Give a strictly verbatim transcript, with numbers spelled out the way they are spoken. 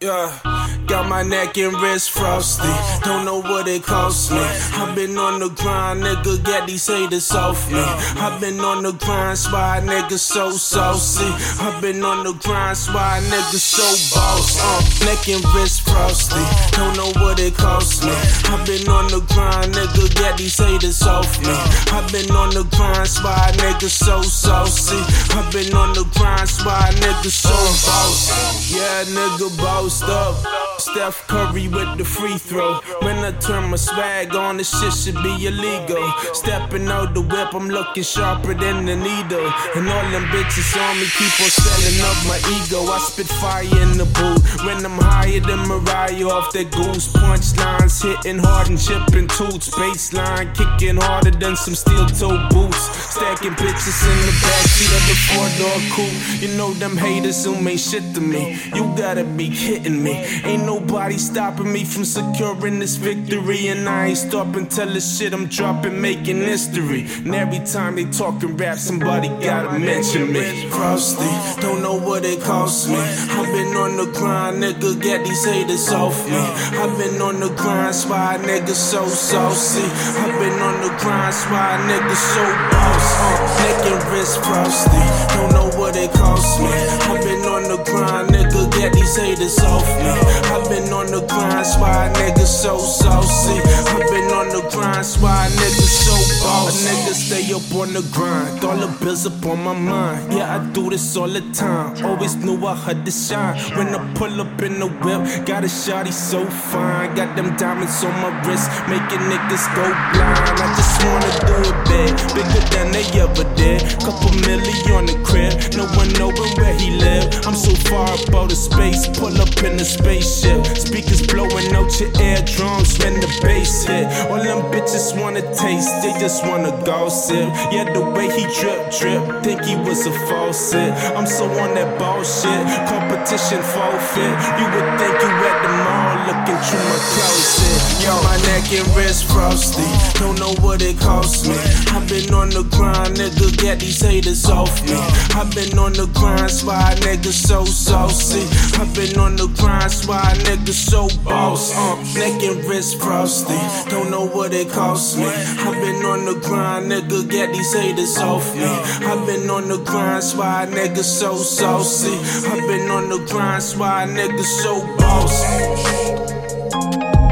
Yeah, got my neck and wrist frosty. Don't know what it cost me. I've been on the grind, nigga, get these haters off me. I've been on the grind, spy niggas so saucy. I've been on the grind, spy niggas so boss. Uh, neck and wrist frosty. Don't know what it cost me. I've been on the grind, nigga, get these haters off me. I've been on the grind, spy niggas so saucy. I've been on the grind, spy niggas so boss. Yeah, nigga, boss up. Steph Curry with the free throw. When I turn my swag on, this shit should be illegal. Stepping out the whip, I'm looking sharper than the needle. And all them bitches on me keep on selling up my ego. I spit fire in the booth when I'm higher than Mariah off that goose. Punchlines hitting hard and chipping toots. Baseline kicking harder than some steel toe boots. Stacking bitches in the backseat of the four-door coupe. You know them haters who ain't shit to me. You gotta be kidding me. Ain't nobody stopping me from securing this victory. And I ain't stopping till the shit I'm dropping making history. And every time they talking rap, somebody gotta mention me. Frosty, don't know what it cost me. I've been on the grind, nigga, get these haters off me. I've been on the grind, spy niggas so saucy. I've been on the grind, spy niggas so boss. Uh, neck and wrist frosty, don't know what it cost me. I've been on the grind, nigga, get these haters off me. I've been on the grind, spy niggas so saucy. I've been on the grind, spy niggas so boss. A nigga stay up on the grind, dollar bills up on my mind. Yeah, I do this all the time. Always knew I had to shine. When I pull up in the whip, got a shawty so fine. Got them diamonds on my wrist, making niggas go blind. I just wanna do it big, bigger than they ever did. Couple million on the crib, no one knowing where he live. I'm so far up out of space, pull up in the spaceship. Speakers blowing out your eardrums when the bass hit. All them bitches wanna taste, they just wanna gossip. Yeah, the way he drip, drip, think he was a faucet. I'm so on that bullshit, competition forfeit. You would think you at the mall looking through my closet. Yo, my neck and wrist frosty, don't know what it cost me. I've been on the grind, nigga, get these haters off me. I've been on the grind, spy niggas so saucy. I've been on the grind, spy niggas so boss. Uh, neck and wrist frosty, don't know what it cost me. I've been on the grind, nigga, get these haters off me. I've been on the grind, spy niggas so saucy. I've been on the grind, spy niggas so boss.